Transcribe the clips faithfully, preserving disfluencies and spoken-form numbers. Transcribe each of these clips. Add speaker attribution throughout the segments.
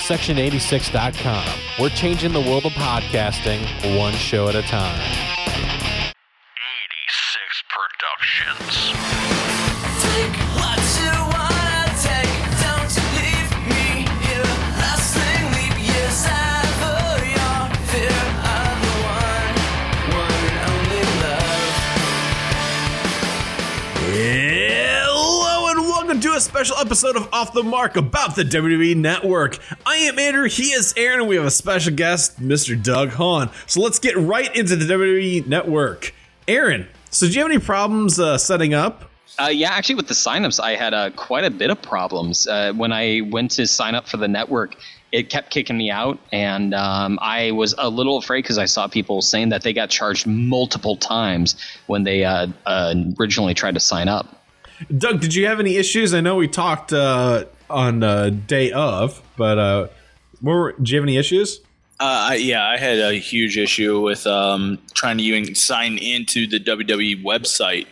Speaker 1: section eighty-six dot com. We're changing the world of podcasting one show at a time.
Speaker 2: eighty-six Productions.
Speaker 3: Take what you wanna take, don't leave me here. Lasting leap years ever, your fear of the one, one and only love.
Speaker 4: Hello and welcome to a special episode of Off the Mark about the W W E Network. I am Andrew, he is Aaron, and we have a special guest, Mister Doug Hahn. So let's get right into the W W E Network. Aaron, so do you have any problems uh, setting up?
Speaker 5: Uh, yeah, actually, with the signups, I had uh, quite a bit of problems. Uh, when I went to sign up for the network, it kept kicking me out, and um, I was a little afraid because I saw people saying that they got charged multiple times when they uh, uh, originally tried to sign up.
Speaker 4: Doug, did you have any issues? I know we talked uh, on uh, day of, but uh, what were, did you have any issues?
Speaker 6: Uh, yeah, I had a huge issue with um, trying to even sign into the W W E website.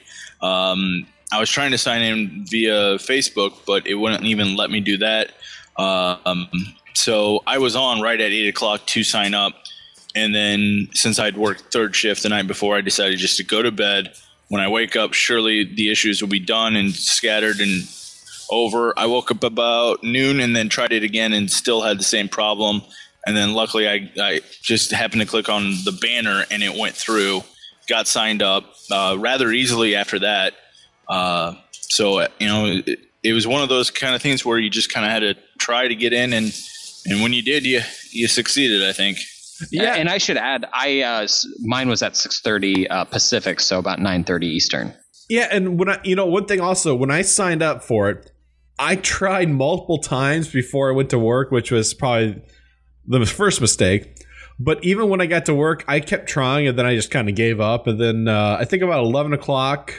Speaker 6: Um, I was trying to sign in via Facebook, but it wouldn't even let me do that. Um, so I was on right at eight o'clock to sign up. And then since I'd worked third shift the night before, I decided just to go to bed. When I wake up, surely the issues will be done and scattered and over. I woke up about noon and then tried it again and still had the same problem. And then luckily I, I just happened to click on the banner and it went through, got signed up uh, rather easily after that. Uh, so, you know, it, it was one of those kind of things where you just kind of had to try to get in. And, and when you did, you, you succeeded, I think.
Speaker 5: Yeah, and I should add, I uh, mine was at six thirty uh, Pacific, so about nine thirty Eastern.
Speaker 4: Yeah, and when I, you know, one thing also, when I signed up for it, I tried multiple times before I went to work, which was probably the first mistake. But even when I got to work, I kept trying, and then I just kind of gave up. And then uh, I think about eleven o'clock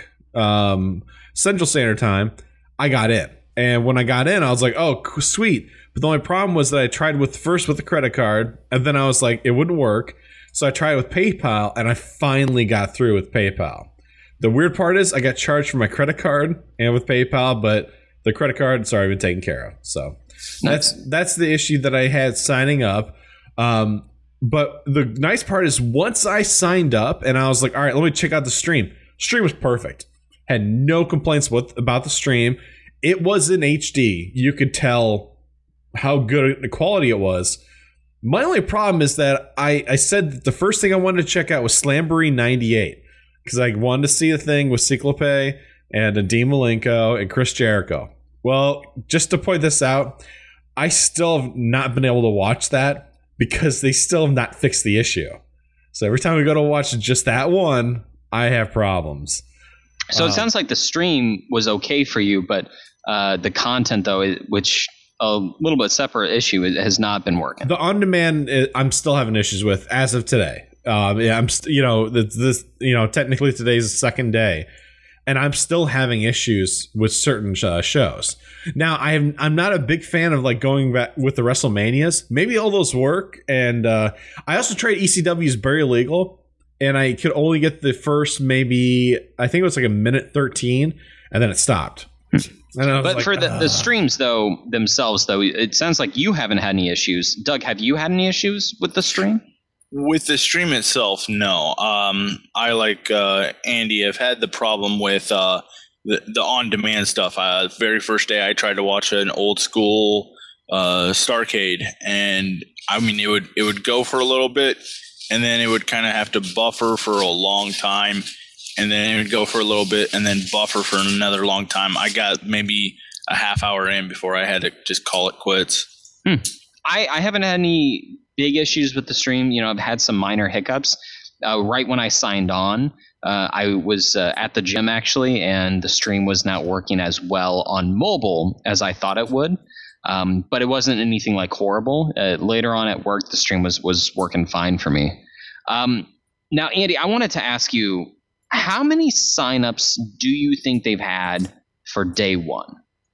Speaker 4: um, Central Standard Time, I got in. And when I got in, I was like, oh, sweet. But the only problem was that I tried with first with the credit card, and then I was like, it wouldn't work. So I tried with PayPal, and I finally got through with PayPal. The weird part is I got charged for my credit card and with PayPal, but the credit card has already been taken care of. So
Speaker 5: Nice.
Speaker 4: that's that's the issue that I had signing up. Um, but the nice part is once I signed up, and I was like, all right, let me check out the stream. Stream was perfect. Had no complaints with about the stream. It was in H D. You could tell how good the quality it was. My only problem is that I, I said that the first thing I wanted to check out was Slamboree ninety-eight because I wanted to see a thing with Cyclope and Dean Malenko and Chris Jericho. Well, just to point this out, I still have not been able to watch that because they still have not fixed the issue. So every time we go to watch just that one, I have problems.
Speaker 5: So
Speaker 4: Um,
Speaker 5: it sounds like the stream was okay for you, but uh, the content, though, it- which a little bit separate issue, it has not been working.
Speaker 4: The on-demand, uh, I'm still having issues with as of today. Um, yeah, I'm, st- you know, this, this, you know, technically today's the second day, and I'm still having issues with certain uh, shows. Now, I am, I'm not a big fan of like going back with the WrestleManias. Maybe all those work, and uh, I also tried E C W's Very Legal, and I could only get the first maybe I think it was like a minute thirteen, and then it stopped. And I was
Speaker 5: But
Speaker 4: like,
Speaker 5: for the,
Speaker 4: "Ugh."
Speaker 5: the streams, though, themselves, though, it sounds like you haven't had any issues. Doug, have you had any issues with the stream?
Speaker 6: With the stream itself, no. Um, I, like uh, Andy, have had the problem with uh, the, the on-demand stuff. Uh, the very first day I tried to watch an old-school uh, Starrcade, and, I mean, it would it would go for a little bit, and then it would kind of have to buffer for a long time, and then it would go for a little bit, and then buffer for another long time. I got maybe a half hour in before I had to just call it quits.
Speaker 5: Hmm. I, I haven't had any big issues with the stream. You know, I've had some minor hiccups. Uh, right when I signed on, uh, I was uh, at the gym, actually, and the stream was not working as well on mobile as I thought it would. Um, but it wasn't anything like horrible. Uh, later on at work, the stream was, was working fine for me. Um, now, Andy, I wanted to ask you, how many signups do you think they've had for day one?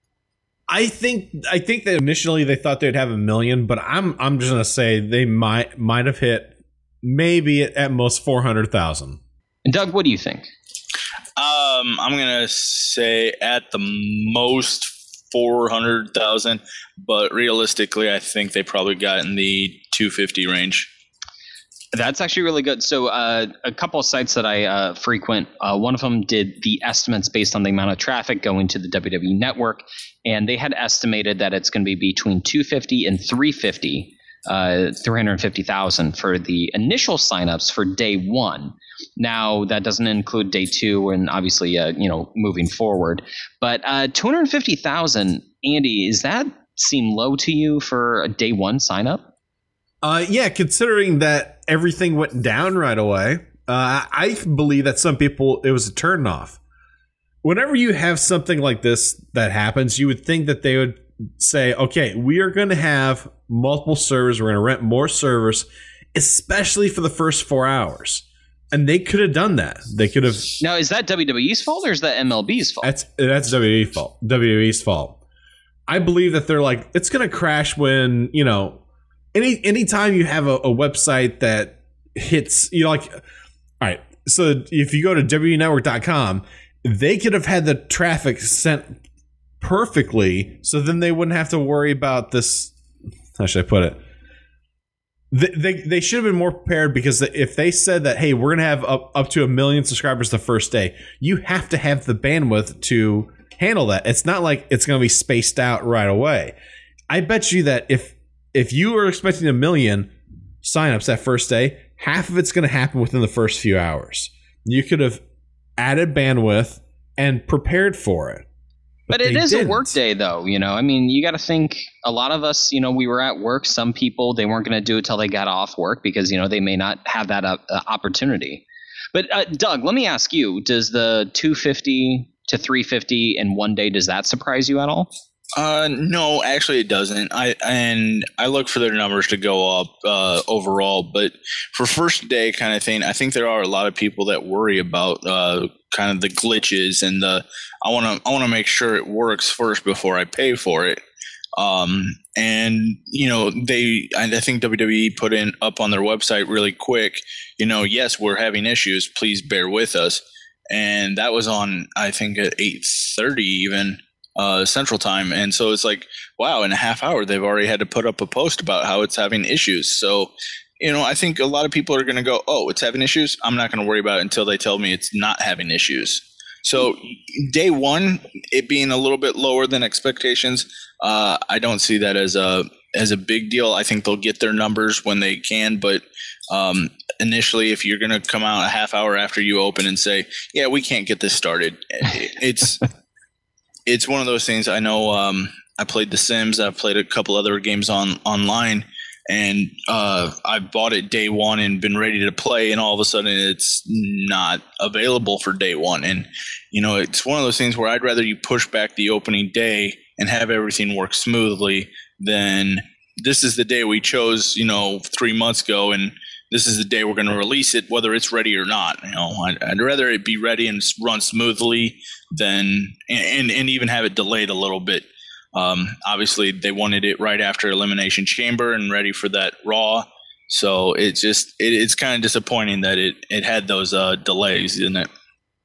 Speaker 4: I think I think that initially they thought they'd have a million, but I'm I'm just gonna say they might might have hit maybe at most four hundred thousand.
Speaker 5: And Doug, what do you think?
Speaker 6: Um, I'm gonna say at the most four hundred thousand, but realistically, I think they probably got in the two fifty range.
Speaker 5: That's actually really good. So uh, a couple of sites that I uh, frequent, uh, one of them did the estimates based on the amount of traffic going to the W W E Network, and they had estimated that it's going to be between two fifty and three fifty, uh, three hundred fifty thousand for the initial signups for day one. Now that doesn't include day two and obviously uh, you know moving forward, but uh, two hundred fifty thousand. Andy, does that seem low to you for a day one sign up?
Speaker 4: Uh, yeah, considering that everything went down right away, uh, I believe that some people, it was a turn off. Whenever you have something like this that happens, you would think that they would say, okay, we are going to have multiple servers. We're going to rent more servers, especially for the first four hours. And they could have done that. They could have.
Speaker 5: Now, is that W W E's fault or is that M L B's fault?
Speaker 4: That's that's W W E fault. W W E's fault. I believe that they're like, it's going to crash when, you know, Any anytime you have a, a website that hits, you know, like, all right, so if you go to W W E network dot com, they could have had the traffic sent perfectly, so then they wouldn't have to worry about this. How should I put it? They, they, they should have been more prepared, because if they said that, hey, we're going to have up, up to a million subscribers the first day, you have to have the bandwidth to handle that. It's not like it's going to be spaced out right away. I bet you that if If you were expecting a million signups that first day, half of it's going to happen within the first few hours. You could have added bandwidth and prepared for it.
Speaker 5: But, but it is didn't. a work day, though. You know, I mean, you got to think a lot of us, you know, we were at work. Some people, they weren't going to do it till they got off work because, you know, they may not have that uh, opportunity. But uh, Doug, let me ask you, does the two fifty to three fifty in one day, does that surprise you at all?
Speaker 6: Uh, no, actually it doesn't. I and I look for their numbers to go up uh, overall, but for first day kind of thing, I think there are a lot of people that worry about uh, kind of the glitches and the I want to I want to make sure it works first before I pay for it. Um, and you know they I think W W E put in up on their website really quick. You know, yes, we're having issues. Please bear with us. And that was on I think at eight thirty even. Uh, Central Time, and so it's like, wow, in a half hour they've already had to put up a post about how it's having issues. So, you know, I think a lot of people are going to go, oh, it's having issues. I'm not going to worry about it until they tell me it's not having issues. So day one, it being a little bit lower than expectations, uh, I don't see that as a as a big deal. I think they'll get their numbers when they can, but um, initially, if you're going to come out a half hour after you open and say, yeah, we can't get this started, it's It's one of those things. I know um, I played The Sims. I've played a couple other games on online, and uh, I bought it day one and been ready to play, and all of a sudden it's not available for day one. And, you know, it's one of those things where I'd rather you push back the opening day and have everything work smoothly than this is the day we chose, you know, three months ago, and this is the day we're going to release it, whether it's ready or not. You know, I'd, I'd rather it be ready and run smoothly than and, and even have it delayed a little bit. Um, obviously, they wanted it right after Elimination Chamber and ready for that Raw. So it's just it, it's kind of disappointing that it, it had those uh, delays, isn't it?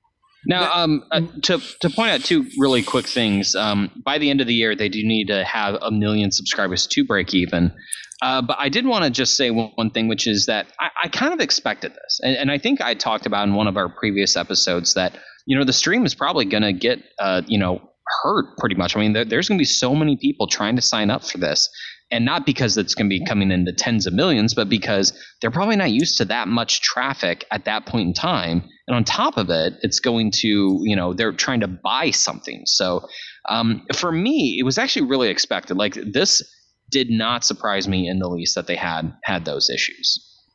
Speaker 5: Now, um, uh, to to point out two really quick things. Um, by the end of the year, they do need to have a million subscribers to break even. Uh, but I did want to just say one, one thing, which is that I, I kind of expected this. And, and I think I talked about in one of our previous episodes that, you know, the stream is probably going to get, uh, you know, hurt pretty much. I mean, there, there's going to be so many people trying to sign up for this. And not because it's going to be coming into tens of millions, but because they're probably not used to that much traffic at that point in time. And on top of it, it's going to, you know, they're trying to buy something. So um, for me, it was actually really expected. Like this did not surprise me in the least that they had had those issues.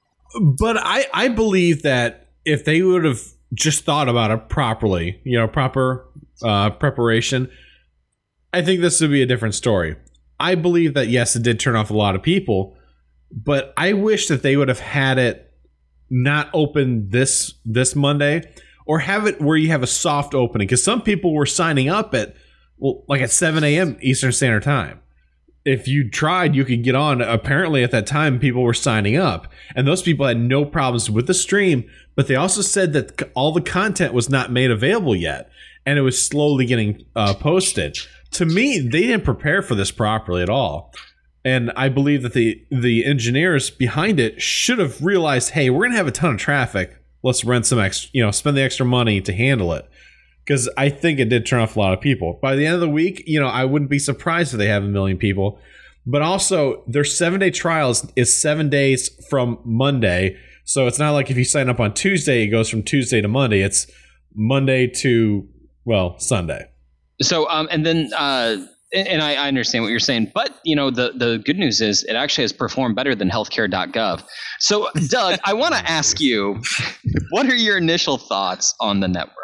Speaker 4: But I, I believe that if they would have just thought about it properly, you know, proper uh, preparation, I think this would be a different story. I believe that, yes, it did turn off a lot of people, but I wish that they would have had it not open this this Monday, or have it where you have a soft opening, because some people were signing up at, well, like at seven a.m. Eastern Standard Time. If you tried, you could get on. Apparently, at that time, people were signing up, and those people had no problems with the stream, but they also said that all the content was not made available yet. and it was slowly getting uh, posted. To me, they didn't prepare for this properly at all. And I believe that the the engineers behind it should have realized, hey, we're going to have a ton of traffic. Let's rent some extra, you know, spend the extra money to handle it. Because I think it did turn off a lot of people. By the end of the week, you know, I wouldn't be surprised if they have a million people. But also, their seven-day trials is seven days from Monday. So it's not like if you sign up on Tuesday, it goes from Tuesday to Monday. It's Monday to, well, Sunday.
Speaker 5: So, um, and then, uh, and, and I, I understand what you're saying, but, you know, the, the good news is it actually has performed better than healthcare dot gov. So, Doug, I want to ask you, what are your initial thoughts on the network?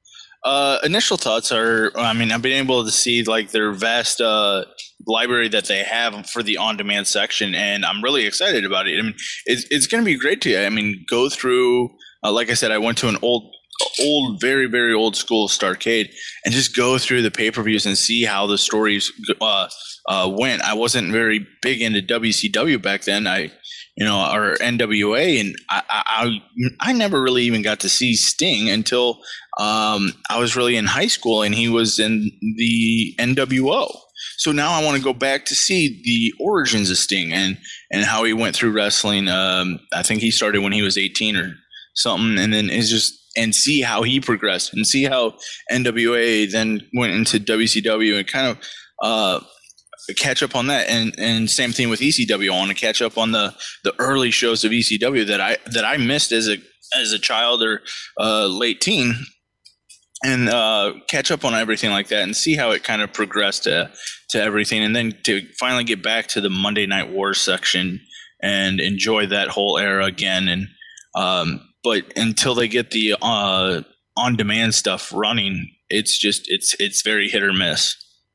Speaker 6: Uh, initial thoughts are, I mean, I've been able to see like their vast uh, library that they have for the on-demand section, and I'm really excited about it. I mean, it's, it's going to be great to, I mean, go through, uh, like I said, I went to an old old, very, very old school Starcade and just go through the pay-per-views and see how the stories uh, uh, went. I wasn't very big into W C W back then. I, you know, or N W A, and I, I, I never really even got to see Sting until um, I was really in high school, and he was in the N W O. So now I want to go back to see the origins of Sting and, and how he went through wrestling. Um, I think he started when he was eighteen or something, and then it's just and see how he progressed and see how N W A then went into W C W and kind of uh, catch up on that. And, and same thing with E C W. I want to catch up on the, the early shows of E C W that I that I missed as a as a child or uh, late teen, and uh, catch up on everything like that and see how it kind of progressed to to everything, and then to finally get back to the Monday Night Wars section and enjoy that whole era again. And um, but until they get the uh, on-demand stuff running, it's just it's it's very hit or miss.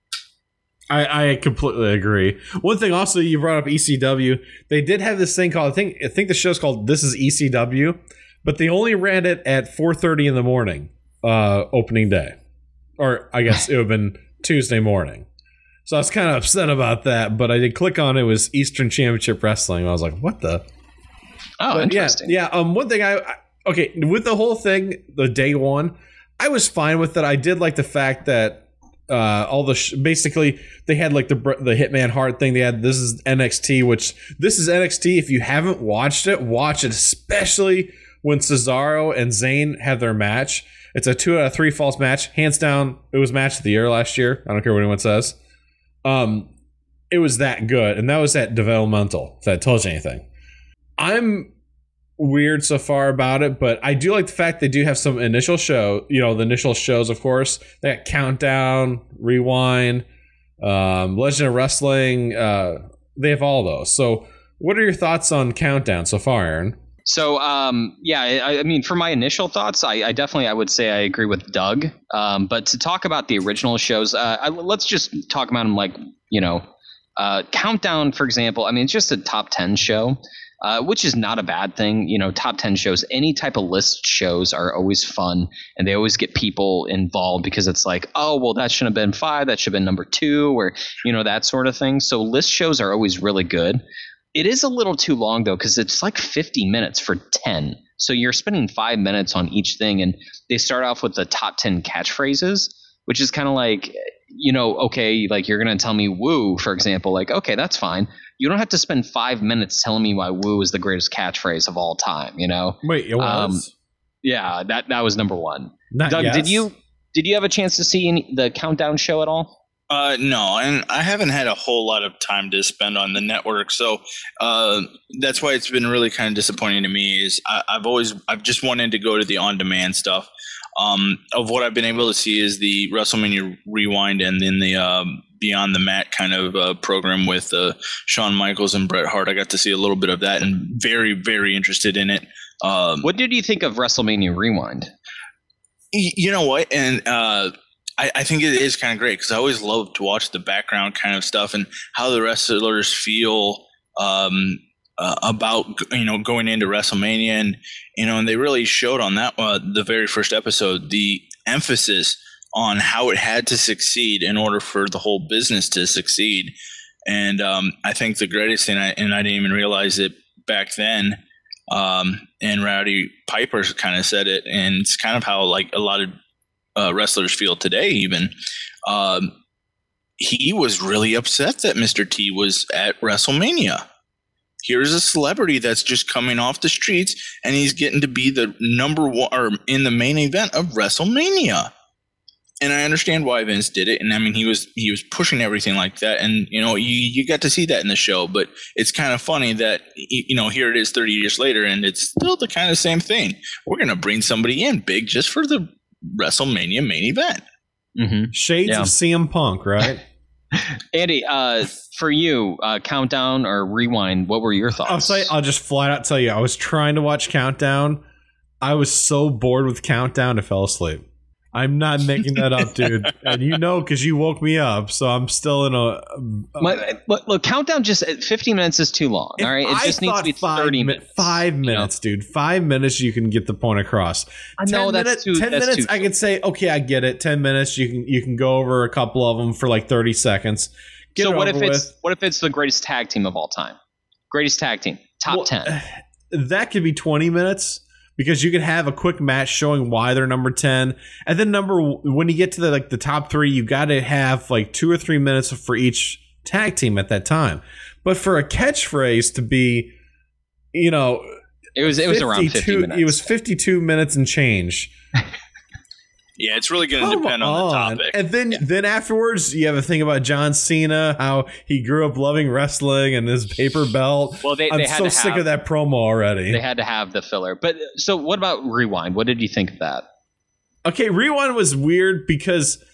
Speaker 4: I, I completely agree. One thing also, you brought up E C W. They did have this thing called, I think I think the show's called This Is E C W, but they only ran it at four thirty in the morning, uh, opening day. Or I guess it would have been Tuesday morning. So I was kind of upset about that, but I did click on it. It was Eastern Championship Wrestling. I was like, what the?
Speaker 5: Oh,
Speaker 4: but
Speaker 5: interesting.
Speaker 4: Yeah, yeah. Um, one thing I, I okay with the whole thing, the day one, I was fine with it. I did like the fact that uh, all the sh- basically they had like the the Hitman Hart thing. They had This Is N X T, which this is N X T. If you haven't watched it, watch it, especially when Cesaro and Zayn have their match. It's a two out of three falls match, hands down. It was match of the year last year. I don't care what anyone says. Um, it was that good, and that was that developmental. If that tells you anything. I'm weird so far about it, but I do like the fact they do have some initial show, you know, the initial shows, of course. They got Countdown, Rewind, um, Legend of Wrestling. Uh, they have all those. So what are your thoughts on Countdown so far, Aaron?
Speaker 5: So, um, yeah, I, I mean, for my initial thoughts, I, I definitely, I would say I agree with Doug. Um, but to talk about the original shows, uh, I, let's just talk about them like, you know, uh, Countdown, for example. I mean, it's just a top ten show. Uh, which is not a bad thing. You know, top ten shows, any type of list shows are always fun, and they always get people involved because it's like, oh, well, that shouldn't have been five, that should have been number two, or, you know, that sort of thing. So list shows are always really good. It is a little too long, though, because it's like fifty minutes for ten. So you're spending five minutes on each thing, and they start off with the top ten catchphrases, which is kind of like, you know, okay, like you're going to tell me woo, for example. Like, okay, that's fine. You don't have to spend five minutes telling me why woo is the greatest catchphrase of all time, you know?
Speaker 4: Wait, it was?
Speaker 5: Um, yeah, that that was number one.
Speaker 4: Not
Speaker 5: Doug,
Speaker 4: yes.
Speaker 5: did you did you have a chance to see any, the Countdown show at all?
Speaker 6: Uh, no, and I haven't had a whole lot of time to spend on the network, so uh, that's why it's been really kind of disappointing to me. Is I, I've always I've just wanted to go to the on-demand stuff. Um, of what I've been able to see is the WrestleMania Rewind and then the um, Beyond the Mat kind of uh, program with uh, Shawn Michaels and Bret Hart. I got to see a little bit of that and very, very interested in it. Um,
Speaker 5: What did you think of WrestleMania Rewind?
Speaker 6: y- you know what? And uh, I, I think it is kind of great because I always love to watch the background kind of stuff and how the wrestlers feel um, uh, about, you know, going into WrestleMania. And, you know, and they really showed on that uh, the very first episode the emphasis on how it had to succeed in order for the whole business to succeed. And um, I think the greatest thing, I, and I didn't even realize it back then, um, and Rowdy Piper kind of said it, and it's kind of how like a lot of uh, wrestlers feel today. Even um, he was really upset that Mister T was at WrestleMania. Here's a celebrity that's just coming off the streets, and he's getting to be the number one or in the main event of WrestleMania. And I understand why Vince did it, and I mean he was he was pushing everything like that, and you know you you got to see that in the show. But it's kind of funny that you know here it is thirty years later, and it's still the kind of same thing. We're gonna bring somebody in big just for the WrestleMania main event.
Speaker 5: Mm-hmm.
Speaker 4: Shades
Speaker 5: Yeah.
Speaker 4: of C M Punk, right?
Speaker 5: Andy, uh, for you, uh, countdown or rewind, what were your
Speaker 4: I'll
Speaker 5: thoughts?
Speaker 4: say I'll just flat out tell you, I was trying to watch Countdown. I was so bored with Countdown, I fell asleep. I'm not making that up, dude. And you know, because you woke me up, so I'm still in a. a
Speaker 5: Look, look, look, countdown just fifteen minutes is too long.
Speaker 4: If
Speaker 5: All right, it
Speaker 4: I
Speaker 5: just needs to
Speaker 4: thought
Speaker 5: be
Speaker 4: five
Speaker 5: thirty
Speaker 4: mi-
Speaker 5: minutes.
Speaker 4: Five minutes, dude. Five minutes, you can get the point across.
Speaker 5: I know
Speaker 4: ten
Speaker 5: that's
Speaker 4: minutes,
Speaker 5: too.
Speaker 4: ten
Speaker 5: that's
Speaker 4: minutes,
Speaker 5: too
Speaker 4: I could say, okay, I get it. Ten minutes, you can you can go over a couple of them for like thirty seconds. Get
Speaker 5: so
Speaker 4: it
Speaker 5: what if
Speaker 4: over
Speaker 5: it's
Speaker 4: with.
Speaker 5: what if it's the greatest tag team of all time? Greatest tag team, top
Speaker 4: Well,
Speaker 5: ten.
Speaker 4: That could be twenty minutes because you could have a quick match showing why they're number ten, and then number when you get to the like the top three, you got to have like two or three minutes for each tag team at that time. But for a catchphrase to be, you know,
Speaker 5: It was it was around fifty
Speaker 4: fifty-two
Speaker 5: minutes.
Speaker 4: It was fifty-two minutes and change.
Speaker 6: Yeah, it's really going to
Speaker 4: Come
Speaker 6: depend on, the
Speaker 4: on.
Speaker 6: topic.
Speaker 4: And then then afterwards, you have a thing about John Cena, how he grew up loving wrestling and his paper belt.
Speaker 5: well, they,
Speaker 4: I'm
Speaker 5: they had
Speaker 4: so
Speaker 5: to
Speaker 4: sick
Speaker 5: have,
Speaker 4: of that promo already.
Speaker 5: They had to have the filler. But so what about rewind? What did you think of that?
Speaker 4: Okay, Rewind was weird because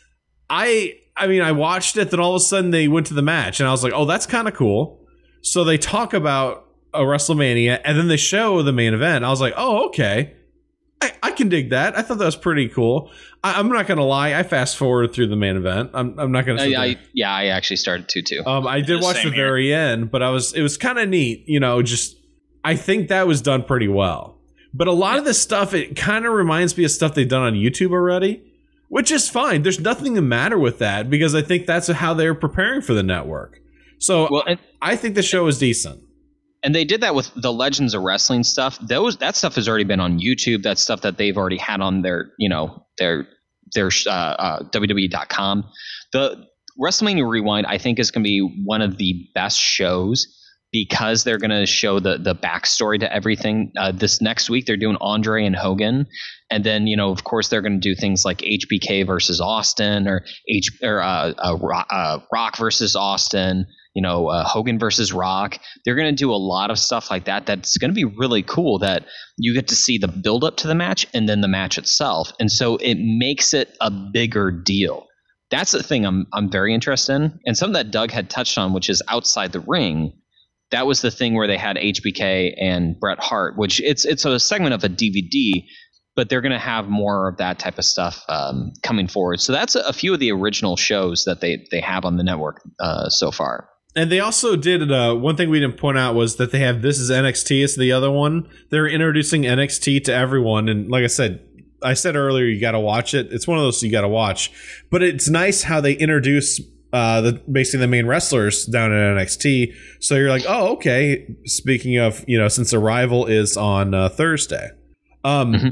Speaker 4: I I mean I watched it, then all of a sudden they went to the match and I was like, oh, that's kind of cool. So they talk about a WrestleMania and then they show the main event. I was like, oh, okay. I, I can dig that. I thought that was pretty cool. I, I'm not gonna lie, I fast forward through the main event. I'm I'm not gonna sit
Speaker 5: I,
Speaker 4: there.
Speaker 5: I, yeah, I actually started to too.
Speaker 4: Um, I did
Speaker 6: Yeah,
Speaker 4: watch the
Speaker 6: same here.
Speaker 4: very end, but I was it was kind of neat, you know. Just I think that was done pretty well. But a lot of this stuff, it kind of reminds me of stuff they've done on YouTube already, which is fine. There's nothing the matter with that because I think that's how they're preparing for the network. So
Speaker 5: Well, and,
Speaker 4: I think the show is decent.
Speaker 5: and they did that with the Legends of Wrestling stuff. Those that stuff has already been on YouTube. That's stuff that they've already had on their, you know, their their uh, uh, W W E dot com. The WrestleMania Rewind, I think, is going to be one of the best shows because they're going to show the the backstory to everything. Uh, this next week, they're doing Andre and Hogan, and then you know, of course, they're going to do things like H B K versus Austin, or H or uh, uh, Rock, uh, Rock versus Austin. You know, uh, Hogan versus Rock. They're going to do a lot of stuff like that. That's going to be really cool. That you get to see the build up to the match and then the match itself, and so it makes it a bigger deal. That's the thing I'm I'm very interested in, and something that Doug had touched on, which is outside the ring. That was the thing where they had H B K and Bret Hart, which it's it's a segment of a D V D, but they're going to have more of that type of stuff um, coming forward. So that's a, a few of the original shows that they they have on the network uh, so far.
Speaker 4: And they also did uh, one thing we didn't point out was that they have This Is N X T. It's the other one. They're introducing N X T to everyone, and like I said, I said earlier, you got to watch it. It's one of those you got to watch. But it's nice how they introduce uh, the basically the main wrestlers down at N X T. So you're like, oh, okay. Speaking of, you know, since Arrival is on uh, Thursday, um,
Speaker 5: Mm-hmm.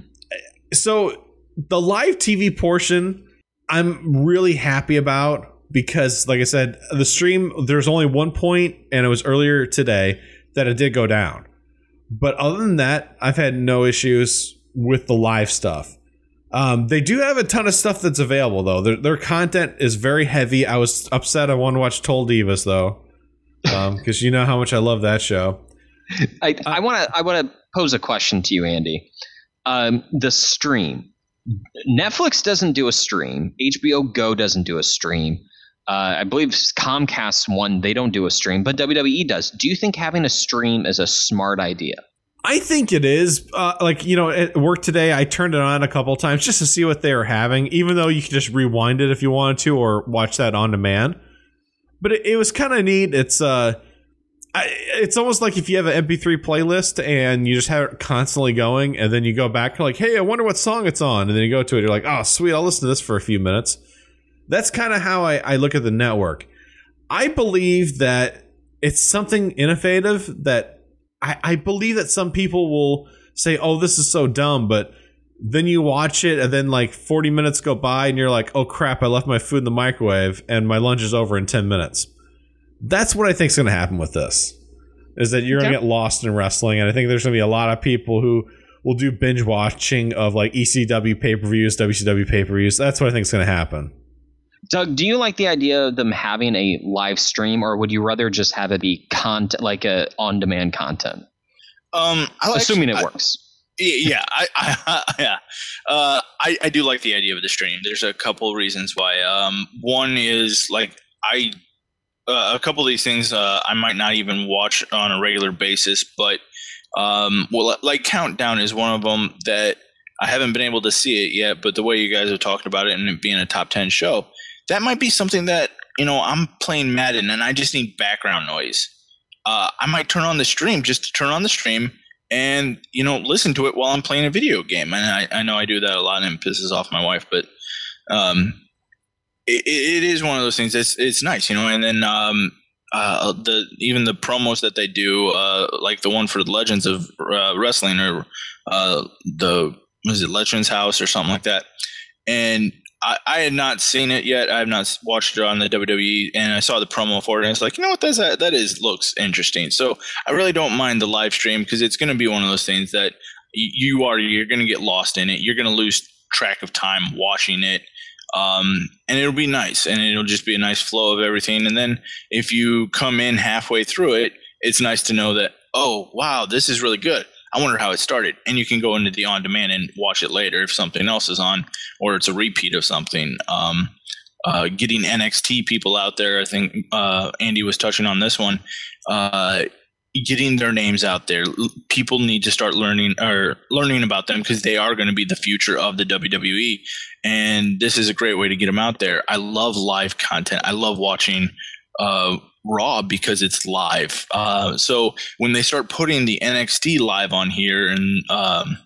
Speaker 4: so the live T V portion, I'm really happy about. Because, like I said, the stream, there's only one point, and it was earlier today, that it did go down. But other than that, I've had no issues with the live stuff. Um, they do have a ton of stuff that's available, though. Their, their content is very heavy. I was upset I wanted to watch Toll Divas, though, because um, you know how much I love that show.
Speaker 5: I I want to I want to pose a question to you, Andy. Um, the stream, Netflix doesn't do a stream. H B O Go doesn't do a stream. Uh, I believe Comcast One, they don't do a stream, but W W E does. Do you think having a stream is a smart idea?
Speaker 4: I think it is. Uh, like, you know, at work today, I turned it on a couple of times just to see what they were having, even though you could just rewind it if you wanted to or watch that on demand. But it, it was kind of neat. It's uh, I, it's almost like if you have an M P three playlist and you just have it constantly going, and then you go back, you're like, hey, I wonder what song it's on. And then you go to it, you're like, oh, sweet, I'll listen to this for a few minutes. That's kind of how I, I look at the network. I believe that it's something innovative that I, I believe that some people will say, oh, this is so dumb. But then you watch it, and then like forty minutes go by, and you're like, oh crap, I left my food in the microwave, and my lunch is over in ten minutes. That's what I think is going to happen with this, is that you're okay. going to get lost in wrestling, and I think there's going to be a lot of people who will do binge watching of like E C W pay-per-views, W C W pay-per-views. That's what I think is going to happen.
Speaker 5: Doug, do you like the idea of them having a live stream, or would you rather just have it be content, like a on-demand content?
Speaker 6: Um, I like,
Speaker 5: Assuming it
Speaker 6: I,
Speaker 5: works.
Speaker 6: Yeah, I, I, yeah, uh, I, I do like the idea of the stream. There's a couple reasons why. Um, one is like I, uh, a couple of these things uh, I might not even watch on a regular basis, but um, well, like Countdown is one of them that I haven't been able to see it yet. But the way you guys are talking about it and it being a top ten show, that might be something that, you know, I'm playing Madden and I just need background noise. Uh, I might turn on the stream just to turn on the stream and, you know, listen to it while I'm playing a video game. And I, I know I do that a lot and it pisses off my wife, but um, it, it is one of those things that's it's nice, you know. And then um, uh, the even the promos that they do, uh, like the one for the Legends of uh, Wrestling or uh, the, what is it, Legends House or something like that. And I, I had not seen it yet. I have not watched it on the W W E, and I saw the promo for it, and it's like, you know what, that's, that that is looks interesting. So I really don't mind the live stream because it's going to be one of those things that you are you're going to get lost in it. You're going to lose track of time watching it, um, and it'll be nice, and it'll just be a nice flow of everything. And then if you come in halfway through it, it's nice to know that, oh wow, this is really good. I wonder how it started. And you can go into the on-demand and watch it later if something else is on or it's a repeat of something. Um, uh, getting N X T people out there, I think uh, Andy was touching on this one, uh, getting their names out there. People need to start learning or learning about them because they are going to be the future of the W W E. And this is a great way to get them out there. I love live content. I love watching uh Raw because it's live. Uh, so when they start putting the N X T live on here, and um,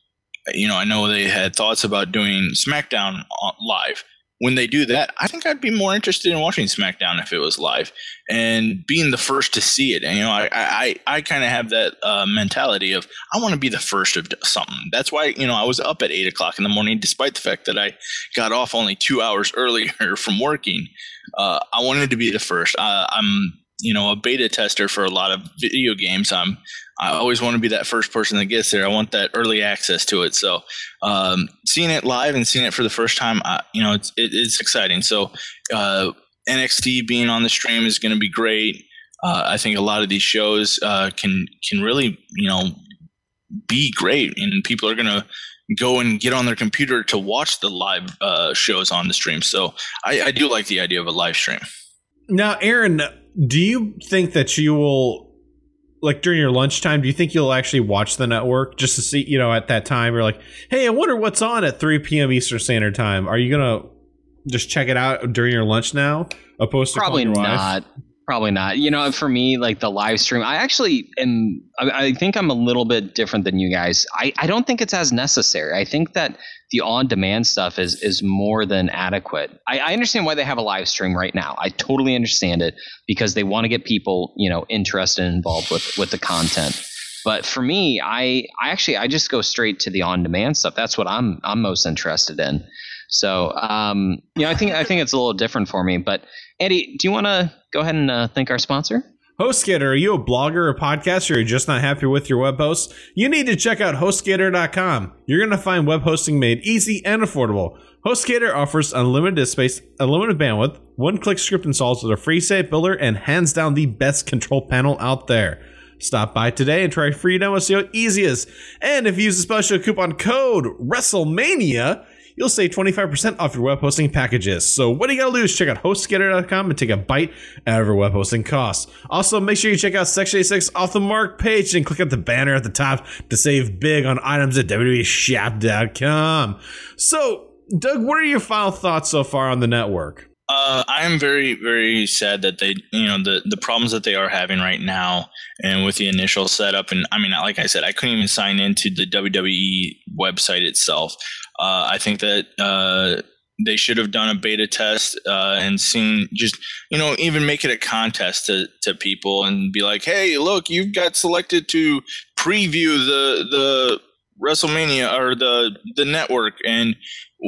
Speaker 6: you know, I know they had thoughts about doing SmackDown live. When they do that, I think I'd be more interested in watching SmackDown if it was live and being the first to see it. And you know, I I, I kind of have that uh, mentality of I want to be the first of something. That's why, you know, I was up at eight o'clock in the morning, despite the fact that I got off only two hours earlier from working. Uh, I wanted to be the first. Uh, I'm, you know, a beta tester for a lot of video games. I'm, I always want to be that first person that gets there. I want that early access to it. So, um, seeing it live and seeing it for the first time, uh, you know, it's, it, it's exciting. So, uh, N X T being on the stream is going to be great. Uh, I think a lot of these shows, uh, can, can really, you know, be great, and people are going to go and get on their computer to watch the live uh, shows on the stream. So I, I do like the idea of a live stream.
Speaker 4: Now, Aaron, do you think that you will, like during your lunchtime, do you think you'll actually watch the network just to see, you know, at that time you're like, hey, I wonder what's on at three p.m. Eastern Standard Time. Are you going to just check it out during your lunch now? Opposed to
Speaker 5: Probably
Speaker 4: your
Speaker 5: not.
Speaker 4: wife?
Speaker 5: Probably not. You know, for me, like the live stream, I actually am, I, I think I'm a little bit different than you guys. I, I don't think it's as necessary. I think that the on-demand stuff is is more than adequate. I, I understand why they have a live stream right now. I totally understand it because they want to get people, you know, interested and involved with, with the content. But for me, I, I actually, I just go straight to the on-demand stuff. That's what I'm I'm most interested in. So, um, you know, I think I think it's a little different for me. But Andy, do you want to go ahead and uh, thank our sponsor?
Speaker 4: HostGator, are you a blogger or podcaster, or you're just not happy with your web hosts? You need to check out HostGator dot com. You're going to find web hosting made easy and affordable. HostGator offers unlimited disk space, unlimited bandwidth, one-click script installs with a free site builder, and hands down the best control panel out there. Stop by today and try a free demo, see how easy it is. And if you use the special coupon code WrestleMania, you'll save twenty-five percent off your web hosting packages. So what do you got to lose? Check out HostGator dot com and take a bite out of your web hosting costs. Also, make sure you check out Section eighty-six Off the Mark page and click at the banner at the top to save big on items at W W E shop dot com. So, Doug, what are your final thoughts so far on the network?
Speaker 6: Uh, I am very, very sad that they, you know, the, the problems that they are having right now and with the initial setup. And I mean, like I said, I couldn't even sign into the W W E website itself. Uh, I think that uh, they should have done a beta test uh, and seen just, you know, even make it a contest to, to people and be like, hey, look, you've got selected to preview the, the WrestleMania or the the network and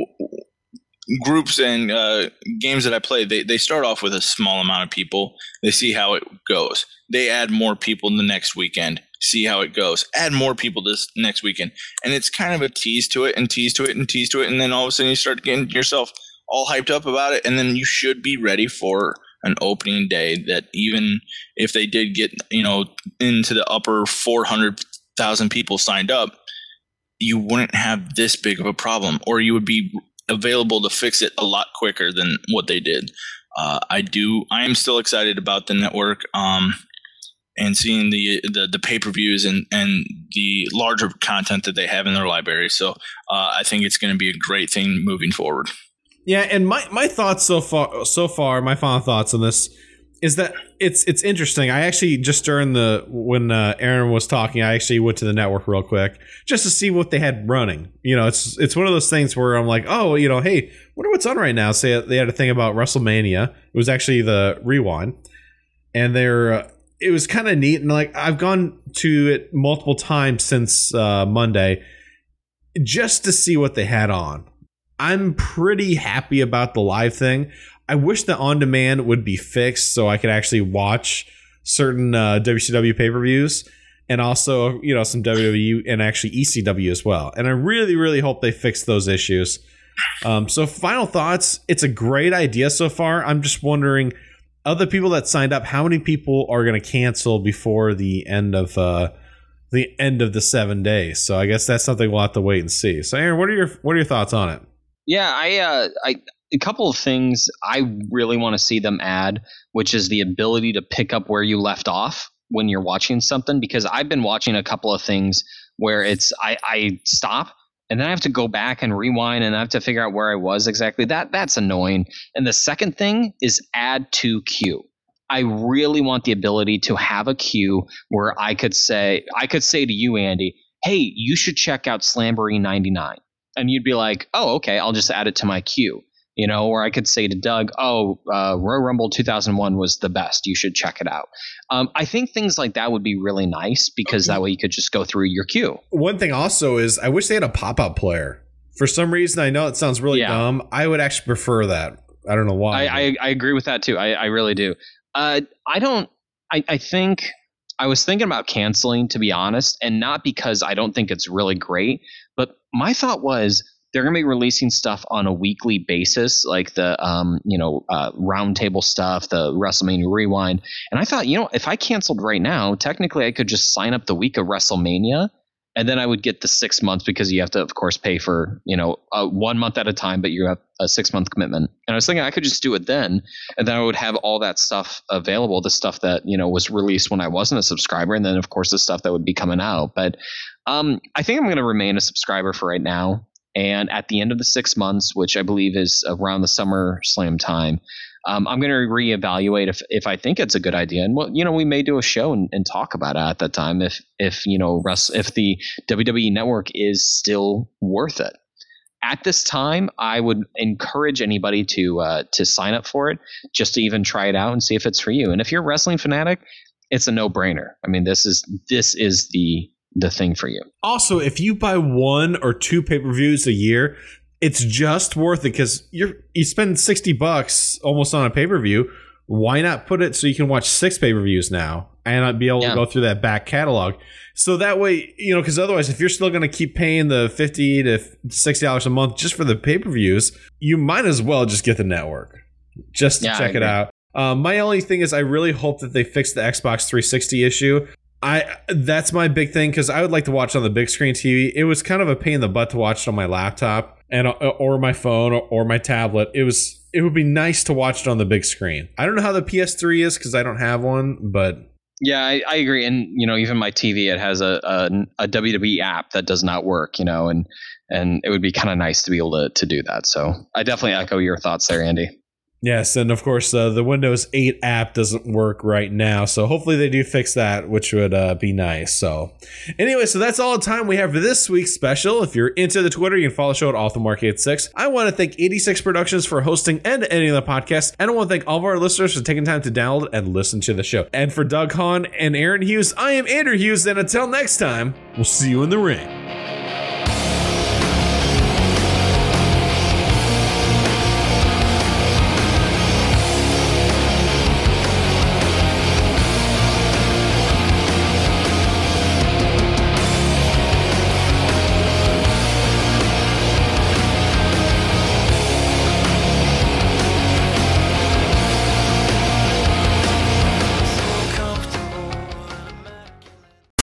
Speaker 6: groups and uh, games that I play, they, they start off with a small amount of people. They see how it goes. They add more people the next weekend. See how it goes. Add more people this next weekend. And it's kind of a tease to it and tease to it and tease to it. And then all of a sudden you start getting yourself all hyped up about it. And then you should be ready for an opening day that even if they did get, you know, into the upper four hundred thousand people signed up, you wouldn't have this big of a problem, or you would be available to fix it a lot quicker than what they did. Uh, I do. I am still excited about the network um, and seeing the the, the pay per views and, and the larger content that they have in their library. So uh, I think it's going to be a great thing moving forward.
Speaker 4: Yeah, and my, my thoughts so far, so far, my final thoughts on this is that it's it's interesting. I actually just during the when uh, Aaron was talking, I actually went to the network real quick just to see what they had running. You know, it's it's one of those things where I'm like, oh, you know, hey, wonder what's on right now. So they had a thing about WrestleMania. It was actually the Rewind, and they're uh, it was kind of neat. And like I've gone to it multiple times since uh, Monday just to see what they had on. I'm pretty happy about the live thing. I wish the on-demand would be fixed so I could actually watch certain uh, W C W pay-per-views and also, you know, some W W E and actually E C W as well. And I really, really hope they fix those issues. Um, so final thoughts, it's a great idea so far. I'm just wondering, of the people that signed up, how many people are going to cancel before the end of uh, the end of the seven days? So I guess that's something we'll have to wait and see. So Aaron, what are your what are your thoughts on it?
Speaker 5: Yeah, I, uh, I, a couple of things I really want to see them add, which is the ability to pick up where you left off when you're watching something, because I've been watching a couple of things where it's, I, I stop and then I have to go back and rewind and I have to figure out where I was exactly. That, that's annoying. And the second thing is add to queue. I really want the ability to have a queue where I could say, I could say to you, Andy, hey, you should check out Slamboree ninety-nine. And you'd be like, oh, okay, I'll just add it to my queue. You know, or I could say to Doug, oh, uh, Royal Rumble two thousand one was the best. You should check it out. Um, I think things like that would be really nice because that way you could just go through your queue.
Speaker 4: One thing also is I wish they had a pop-up player. For some reason, I know it sounds really
Speaker 5: Yeah.
Speaker 4: dumb. I would actually prefer that. I don't know why.
Speaker 5: I, I, I agree with that too. I, I really do. Uh, I don't. I, I think I was thinking about canceling, to be honest, and not because I don't think it's really great, but my thought was they're going to be releasing stuff on a weekly basis, like the um, you know uh, roundtable stuff, the WrestleMania Rewind. And I thought, you know, if I canceled right now, technically I could just sign up the week of WrestleMania, and then I would get the six months because you have to, of course, pay for you know uh, one month at a time, but you have a six month commitment. And I was thinking I could just do it then, and then I would have all that stuff available, the stuff that you know was released when I wasn't a subscriber, and then of course the stuff that would be coming out. But um, I think I'm going to remain a subscriber for right now. And at the end of the six months, which I believe is around the Summer Slam time, um, I'm going to reevaluate if, if I think it's a good idea. And well, you know, we may do a show and, and talk about it at that time if if you know if the W W E Network is still worth it. At this time, I would encourage anybody to uh, to sign up for it, just to even try it out and see if it's for you. And if you're a wrestling fanatic, it's a no brainer. I mean, this is this is the the thing for you.
Speaker 4: Also, if you buy one or two pay-per-views a year, it's just worth it because you're you spend sixty bucks almost on a pay-per-view. Why not put it so you can watch six pay-per-views now and be able
Speaker 5: Yeah.
Speaker 4: to go through that back catalog? So that way, you know, because otherwise, if you're still going to keep paying the fifty to sixty dollars a month just for the pay-per-views, you might as well just get the network just to
Speaker 5: Yeah, I
Speaker 4: check it
Speaker 5: agree.
Speaker 4: out. Um, my only thing is I really hope that they fix the Xbox three sixty issue. I that's my big thing because I would like to watch on the big screen T V. It was kind of a pain in the butt to watch it on my laptop and or my phone or, or my tablet. It was it would be nice to watch it on the big screen. I don't know how the P S three is because I don't have one, but
Speaker 5: Yeah, I, I agree. And, you know, even my T V, it has a, a, a W W E app that does not work, you know, and, and it would be kind of nice to be able to, to do that. So I definitely echo your thoughts there, Andy.
Speaker 4: yes, and of course uh, the Windows eight app doesn't work right now, so hopefully they do fix that, which would uh, be nice. So anyway, so that's all the time we have for this week's special. If you're into the Twitter, you can follow the show at Altham eighty-six. I want to thank eighty-six Productions for hosting and editing the podcast, and I want to thank all of our listeners for taking time to download and listen to the show. And for Doug Hahn and Aaron Hughes, I am Andrew Hughes, and until next time, we'll see you in the ring.